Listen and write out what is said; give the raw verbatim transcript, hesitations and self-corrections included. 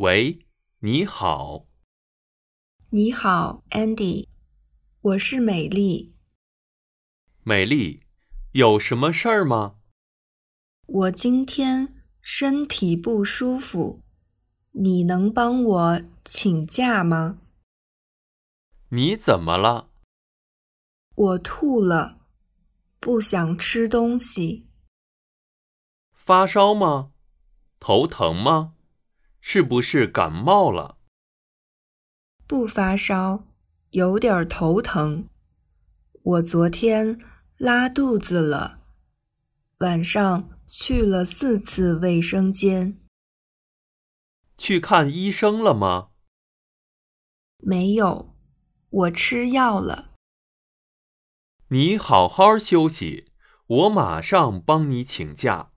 喂，你好。 你好 ，Andy， 我是美丽。 美丽，有什么事儿吗？ 我今天身体不舒服，你能帮我请假吗？ 你怎么了？ 我吐了，不想吃东西。 发烧吗？头疼吗？是不是感冒了？ 不发烧，有点头疼。我昨天拉肚子了，晚上去了四次卫生间。 去看医生了吗？ 没有，我吃药了。 你好好休息，我马上帮你请假。